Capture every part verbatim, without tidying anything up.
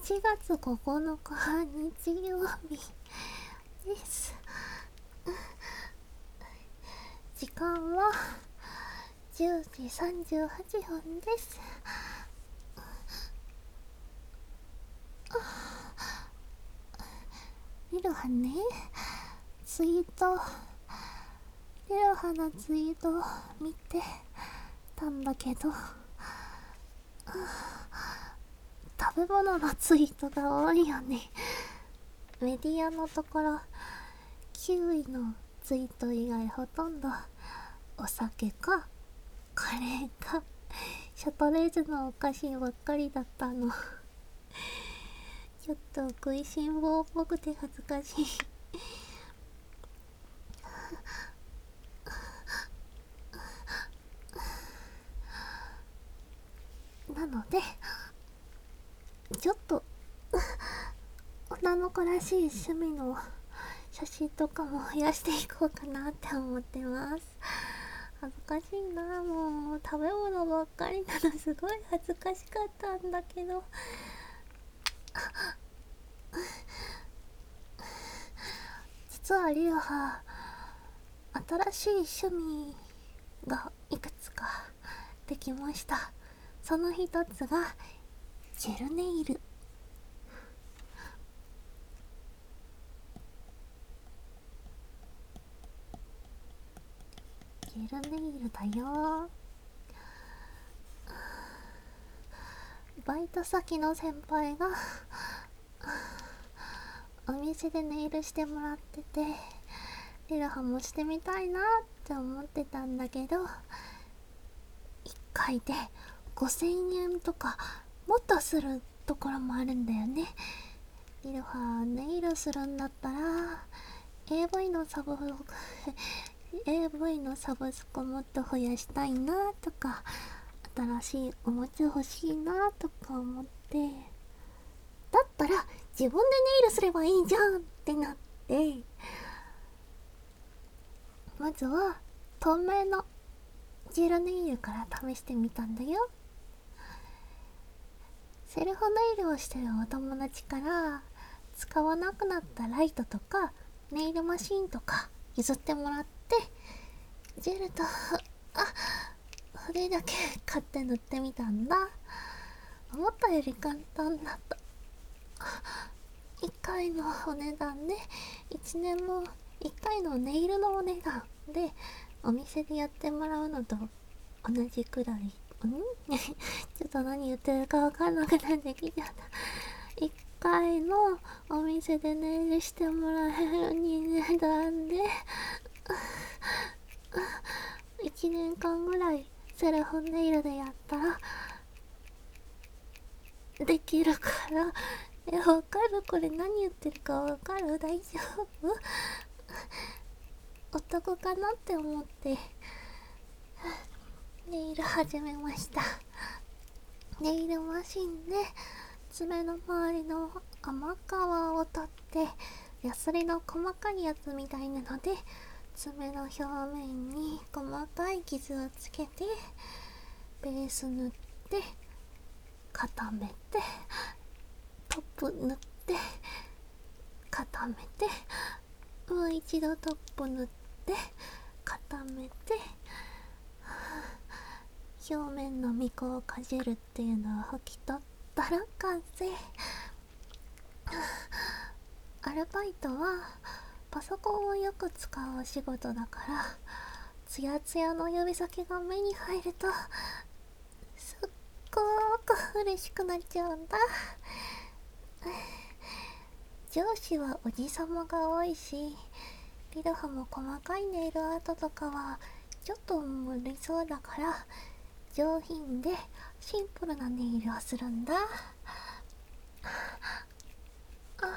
ちがつここのか日曜日です。時間はじゅうじさんじゅうはっぷんです。リルハね、ツイートリルハのツイートを見てたんだけど、食べ物のツイートが多いよね。メディアのところキウイのツイート以外ほとんどお酒かカレーかシャトレーゼのお菓子ばっかりだったの。ちょっと食いしん坊っぽくて恥ずかしい。なのでちょっと女の子らしい趣味の写真とかも増やしていこうかなって思ってます。恥ずかしいな、もう食べ物ばっかりなのすごい恥ずかしかったんだけど、実はリオハ新しい趣味がいくつかできました。その一つがジェルネイル。ジェルネイルだよ。バイト先の先輩がお店でネイルしてもらってて、リルハもしてみたいなって思ってたんだけど、いっかいでごせんえんとかもっとするところもあるんだよね。リルハネイルするんだったら エーブイ のサブエーブイ のサブスクもっと増やしたいなとか、新しいおもちゃ欲しいなとか思って、だったら自分でネイルすればいいじゃんってなって、まずは透明のジェルネイルから試してみたんだよ。セルフネイルをしてるお友達から使わなくなったライトとかネイルマシーンとか譲ってもらって、ジェルとあ筆だけ買って塗ってみたんだ。思ったより簡単だった。いっかいのお値段でいちねんもいっかいのネイルのお値段でお店でやってもらうのと同じくらい。んちょっと何言ってるか分かんなくなってきちゃった。いっかいのお店でネイルしてもらえる値段でいちねんかんぐらいセルフネイルでやったらできるから。え、わかる？これ何言ってるかわかる？大丈夫？お得かなって思ってネイル始めました。ネイルマシンで爪の周りの甘皮を取って、ヤスリの細かいやつみたいなので爪の表面に細かい傷をつけて、ベース塗って固めて、トップ塗って固めて、もう一度トップ塗って固めて、表面のミコをかじるっていうのを拭き取ったら完成。アルバイトはパソコンをよく使うお仕事だから、ツヤツヤの指先が目に入るとすっごーく嬉しくなっちゃうんだ。上司はおじさまが多いし、リルハも細かいネイルアートとかはちょっと無理そうだから、上品でシンプルなネイルをするんだ。あ、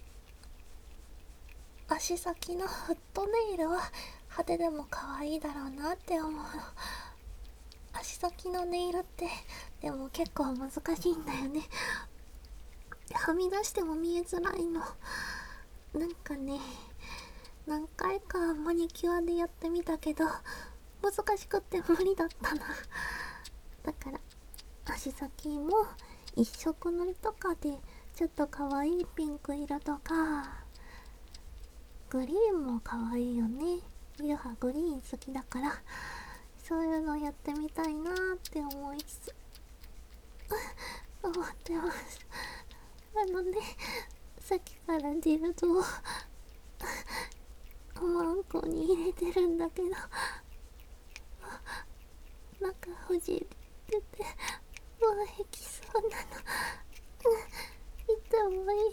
足先のフットネイルは派手でも可愛いだろうなって思うの。足先のネイルってでも結構難しいんだよね。はみ出しても見えづらいの。なんかね、何回かマニキュアでやってみたけど難しくって無理だったな。だから足先も一色塗りとかでちょっと可愛いピンク色とか、グリーンも可愛いよね。リルハグリーン好きだから、そういうのやってみたいなーって思いつつ思ってます。あのね、さっきからディルドをおまんこに入れてるんだけど、なんかほじっててもうへきそうなの。いつもいい。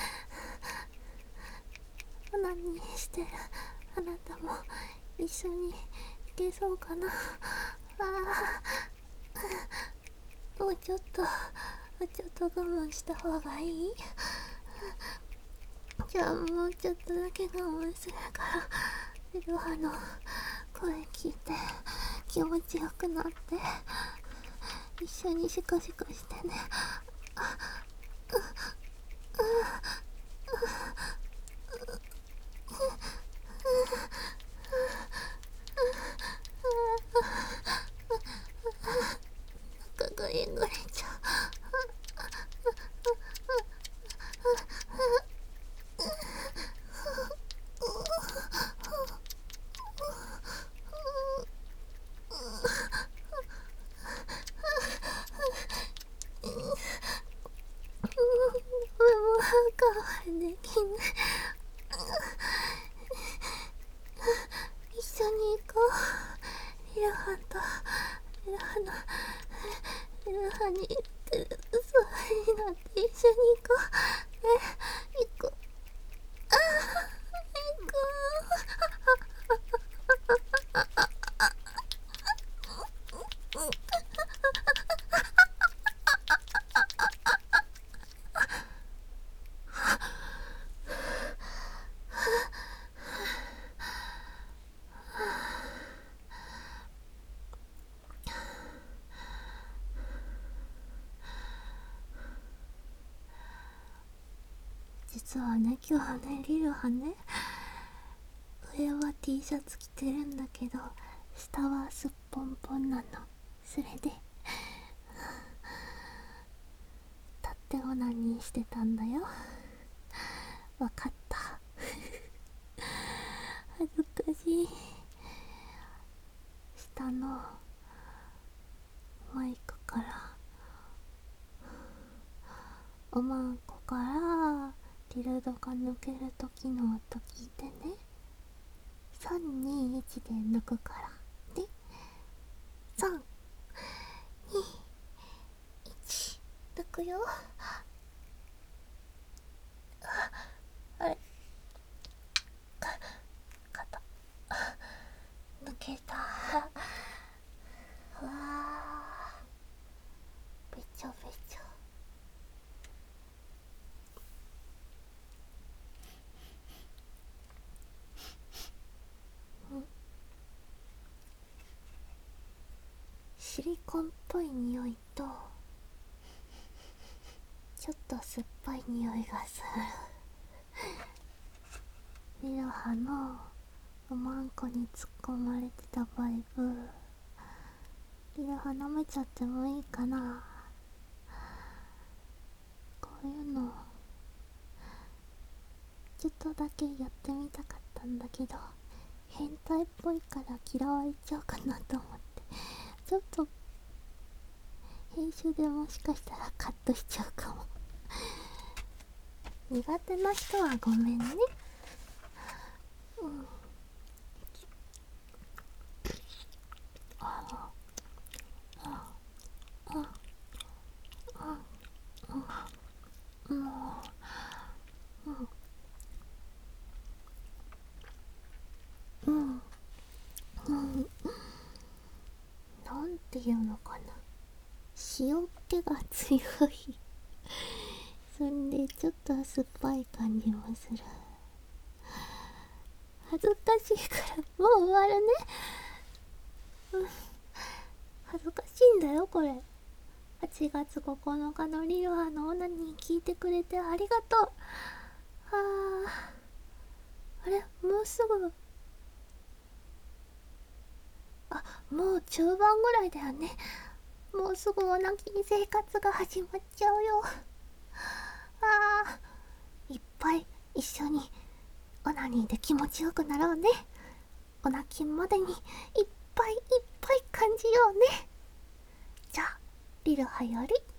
何してるあなたも一緒に行けそうかな。ああ、もうちょっともうちょっと我慢した方がいい。じゃあもうちょっとだけ我慢するから、リルハの声聞いて気持ちよくなって一緒にシコシコしてね。なんかグリグリちゃう。我慢できない。一緒に行こう。リルハとリルハのリルハに言ってるそうになって一緒に行こう。ね、行こう。ああ、行こ実はね、今日はね、リルハね、上は T シャツ着てるんだけど下はすっぽんぽんなの。それで立ってオナニーしてたんだよ。わかった恥ずかしい。下のマイクからおまんこからディルドが抜ける時の音聞いてね。さんにいちで抜くからね。さんにいち抜くよ。あれ、肩抜けた。うわー、べちょべちょ。シリコンっぽい匂いとちょっと酸っぱい匂いがする。リルハのおまんこに突っ込まれてたバイブ、リルハ舐めちゃってもいいかな。こういうのちょっとだけやってみたかったんだけど変態っぽいから嫌われちゃうかなと思ってちょっと編集でもしかしたらカットしちゃうかも苦手な人はごめんね。うん、あああああもう、うんうんうんなんていうのかな、塩っ気が強いそんでちょっと酸っぱい感じもする。恥ずかしいからもう終わるね。うん、恥ずかしいんだよこれ。はちがつここのかのリルハのオナニー聞いてくれてありがとう。あー、あれもうすぐ、あ、もう中盤ぐらいだよね。もうすぐオナニー生活が始まっちゃうよ。あいっぱい一緒にオナニーで気持ちよくなろうね。オナキンまでにいっぱいいっぱい感じようね。じゃあリルハより